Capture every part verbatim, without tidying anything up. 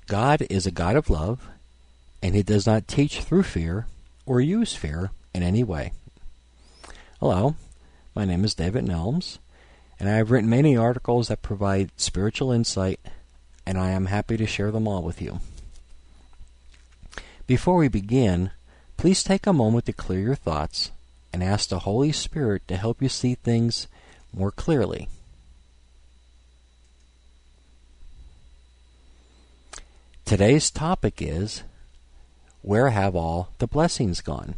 God is a God of love, and He does not teach through fear or use fear in any way. Hello, my name is David Nelms, and I have written many articles that provide spiritual insight, and I am happy to share them all with you. Before we begin, please take a moment to clear your thoughts and ask the Holy Spirit to help you see things more clearly. Today's topic is, where have all the blessings gone?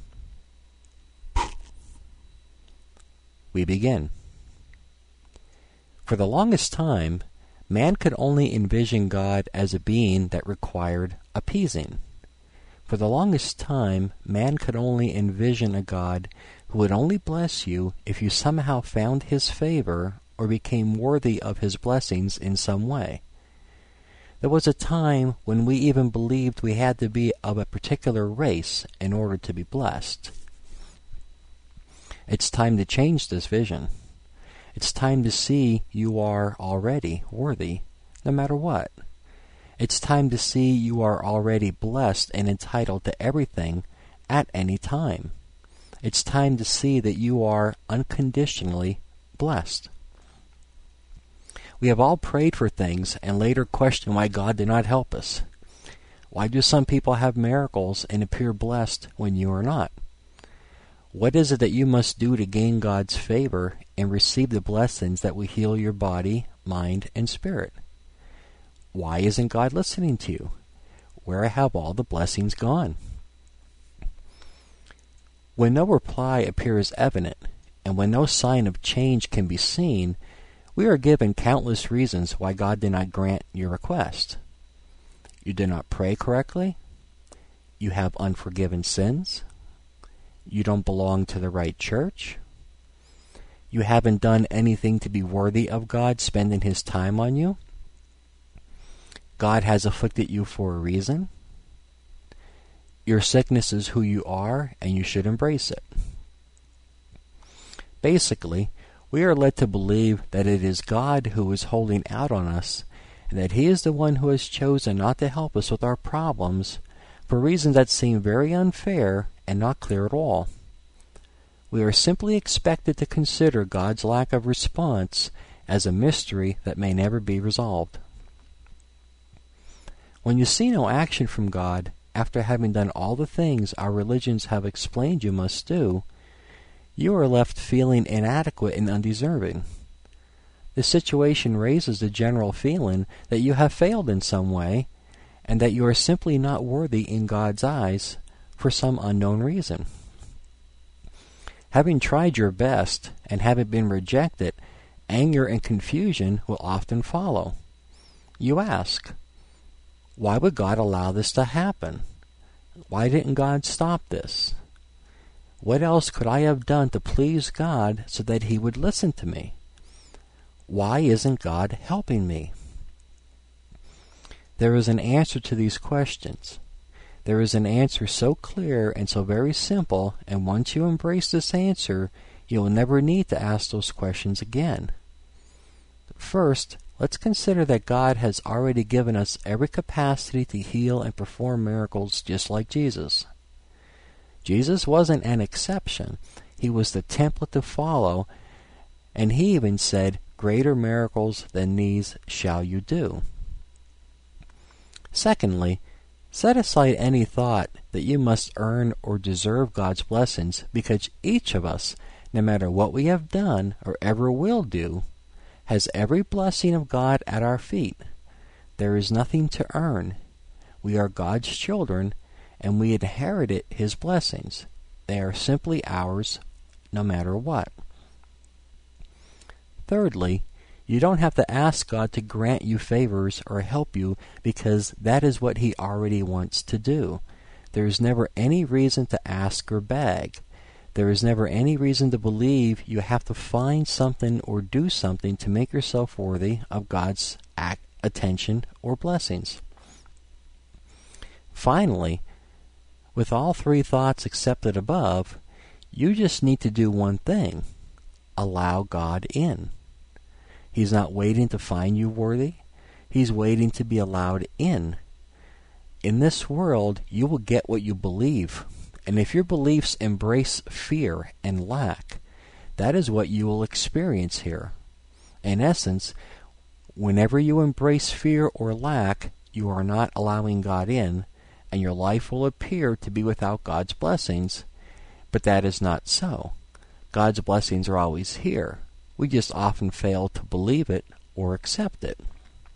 We begin. For the longest time, man could only envision God as a being that required appeasing. For the longest time, man could only envision a God who would only bless you if you somehow found His favor or became worthy of His blessings in some way. There was a time when we even believed we had to be of a particular race in order to be blessed. It's time to change this vision. It's time to see you are already worthy, no matter what. It's time to see you are already blessed and entitled to everything at any time. It's time to see that you are unconditionally blessed. We have all prayed for things and later questioned why God did not help us. Why do some people have miracles and appear blessed when you are not? What is it that you must do to gain God's favor and receive the blessings that will heal your body, mind, and spirit? Why isn't God listening to you? Where have all the blessings gone? When no reply appears evident, and when no sign of change can be seen, we are given countless reasons why God did not grant your request. You did not pray correctly. You have unforgiven sins. You don't belong to the right church. You haven't done anything to be worthy of God spending His time on you. God has afflicted you for a reason. Your sickness is who you are, and you should embrace it. Basically, we are led to believe that it is God who is holding out on us, and that He is the one who has chosen not to help us with our problems for reasons that seem very unfair and not clear at all. We are simply expected to consider God's lack of response as a mystery that may never be resolved. When you see no action from God after having done all the things our religions have explained you must do, you are left feeling inadequate and undeserving. The situation raises the general feeling that you have failed in some way, and that you are simply not worthy in God's eyes for some unknown reason. Having tried your best and having been rejected, anger and confusion will often follow. You ask, why would God allow this to happen? Why didn't God stop this? What else could I have done to please God so that He would listen to me? Why isn't God helping me? There is an answer to these questions. There is an answer so clear and so very simple, and once you embrace this answer, you will never need to ask those questions again. First, let's consider that God has already given us every capacity to heal and perform miracles just like Jesus. Jesus wasn't an exception. He was the template to follow, and He even said, "Greater miracles than these shall you do." Secondly, set aside any thought that you must earn or deserve God's blessings, because each of us, no matter what we have done or ever will do, has every blessing of God at our feet. There is nothing to earn. We are God's children, and we inherited His blessings. They are simply ours, no matter what. Thirdly, you don't have to ask God to grant you favors or help you, because that is what He already wants to do. There is never any reason to ask or beg. There is never any reason to believe you have to find something or do something to make yourself worthy of God's act, attention or blessings. Finally, with all three thoughts accepted above, you just need to do one thing: allow God in. He's not waiting to find you worthy. He's waiting to be allowed in. In this world, you will get what you believe. And if your beliefs embrace fear and lack, that is what you will experience here. In essence, whenever you embrace fear or lack, you are not allowing God in, and your life will appear to be without God's blessings. But that is not so. God's blessings are always here. We just often fail to believe it or accept it.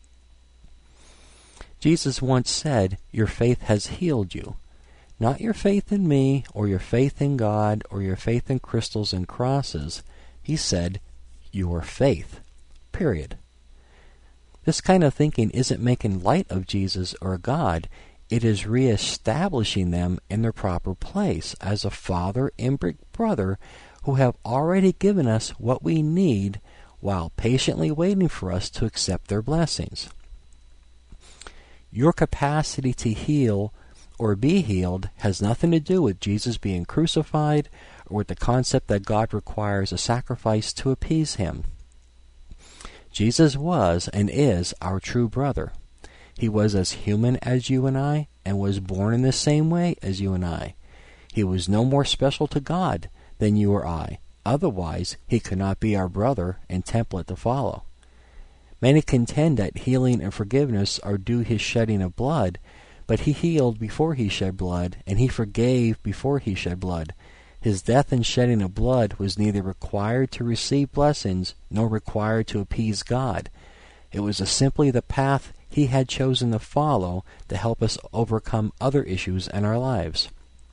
Jesus once said, "Your faith has healed you." Not your faith in me, or your faith in God, or your faith in crystals and crosses. He said, your faith. Period. This kind of thinking isn't making light of Jesus or God. It is reestablishing them in their proper place as a father and big brother who have already given us what we need while patiently waiting for us to accept their blessings. Your capacity to heal or be healed has nothing to do with Jesus being crucified or with the concept that God requires a sacrifice to appease him. Jesus was and is our true brother. He was as human as you and I and was born in the same way as you and I. He was no more special to God than you or I. Otherwise, he could not be our brother and template to follow. Many contend that healing and forgiveness are due his shedding of blood, but he healed before he shed blood, and he forgave before he shed blood. His death and shedding of blood was neither required to receive blessings nor required to appease God. It was a simply the path he had chosen to follow to help us overcome other issues in our lives.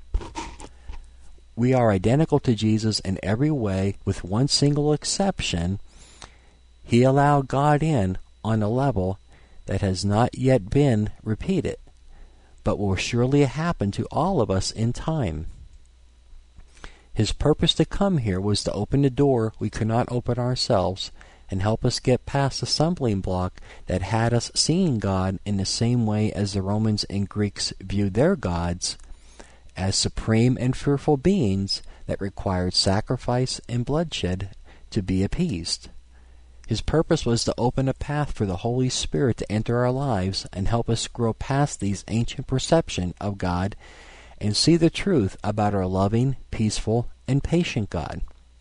We are identical to Jesus in every way, with one single exception. He allowed God in on a level that has not yet been repeated, but will surely happen to all of us in time. His purpose to come here was to open the door we could not open ourselves and help us get past the stumbling block that had us seeing God in the same way as the Romans and Greeks viewed their gods, as supreme and fearful beings that required sacrifice and bloodshed to be appeased. His purpose was to open a path for the Holy Spirit to enter our lives and help us grow past these ancient perceptions of God and see the truth about our loving, peaceful, and patient God.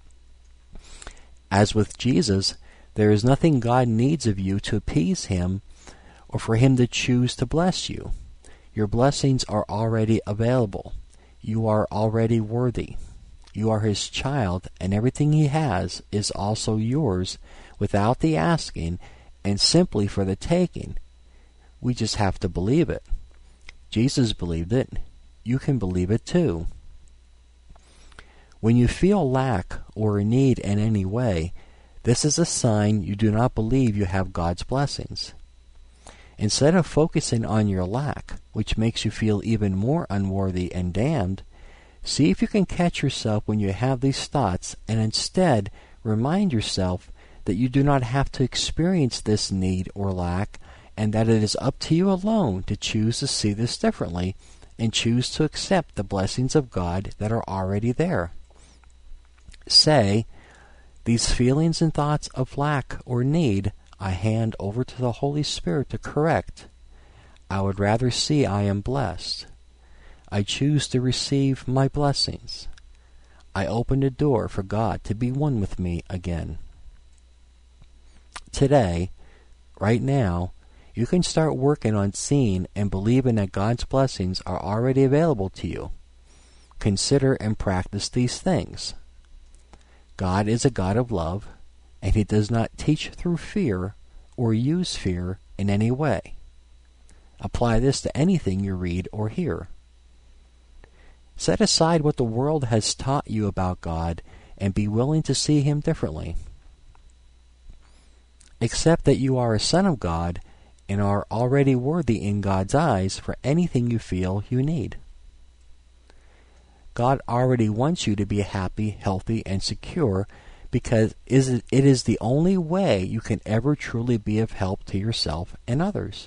As with Jesus, there is nothing God needs of you to appease him or for him to choose to bless you. Your blessings are already available. You are already worthy. You are his child, and everything he has is also yours without the asking and simply for the taking. We just have to believe it. Jesus believed it. You can believe it too. When you feel lack or need in any way, this is a sign you do not believe you have God's blessings. Instead of focusing on your lack, which makes you feel even more unworthy and damned, see if you can catch yourself when you have these thoughts and instead remind yourself that you do not have to experience this need or lack, and that it is up to you alone to choose to see this differently and choose to accept the blessings of God that are already there. Say, these feelings and thoughts of lack or need I hand over to the Holy Spirit to correct. I would rather see I am blessed. I choose to receive my blessings. I open the door for God to be one with me again. Today, right now, you can start working on seeing and believing that God's blessings are already available to you. Consider and practice these things. God is a God of love, and he does not teach through fear or use fear in any way. Apply this to anything you read or hear. Set aside what the world has taught you about God and be willing to see him differently. Accept that you are a son of God and are already worthy in God's eyes for anything you feel you need. God already wants you to be happy, healthy, and secure because it is the only way you can ever truly be of help to yourself and others.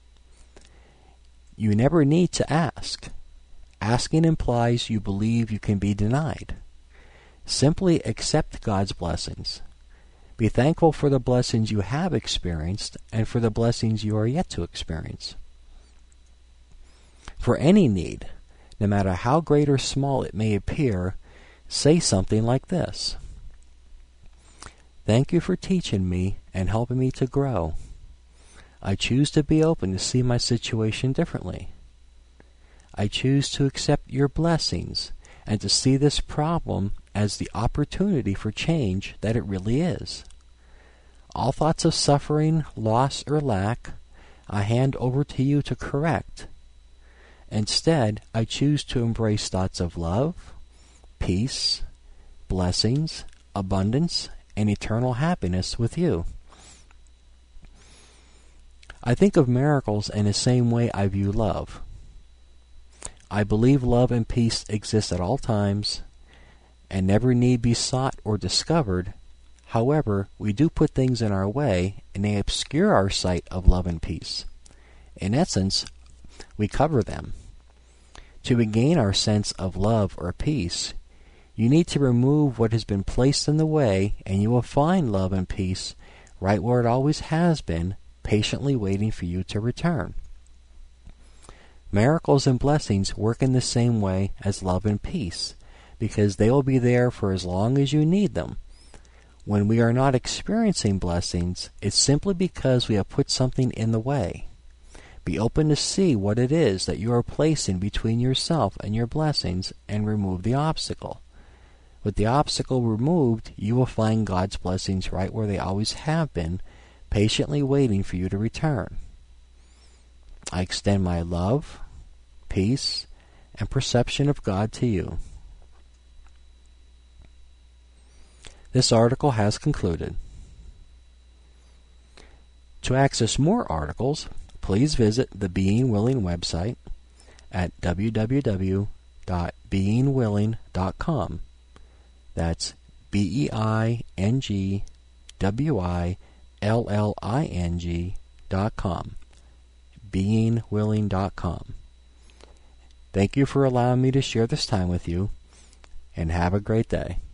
You never need to ask. Asking implies you believe you can be denied. Simply accept God's blessings. Be thankful for the blessings you have experienced and for the blessings you are yet to experience. For any need, no matter how great or small it may appear, say something like this: "Thank you for teaching me and helping me to grow. I choose to be open to see my situation differently. I choose to accept your blessings and to see this problem as the opportunity for change that it really is. All thoughts of suffering, loss, or lack, I hand over to you to correct. Instead, I choose to embrace thoughts of love, peace, blessings, abundance, and eternal happiness with you." I think of miracles in the same way I view love. I believe love and peace exist at all times and never need be sought or discovered. However, we do put things in our way and they obscure our sight of love and peace. In essence, we cover them. To regain our sense of love or peace, you need to remove what has been placed in the way, and you will find love and peace right where it always has been, patiently waiting for you to return. Miracles and blessings work in the same way as love and peace, because they will be there for as long as you need them. When we are not experiencing blessings, it's simply because we have put something in the way. Be open to see what it is that you are placing between yourself and your blessings and remove the obstacle. With the obstacle removed, you will find God's blessings right where they always have been, patiently waiting for you to return. I extend my love, peace, and perception of God to you. This article has concluded. To access more articles, please visit the Being Willing website at w w w dot being willing dot com. That's B E I N G W I L L I N G dot com. being willing dot com. Thank you for allowing me to share this time with you, and have a great day.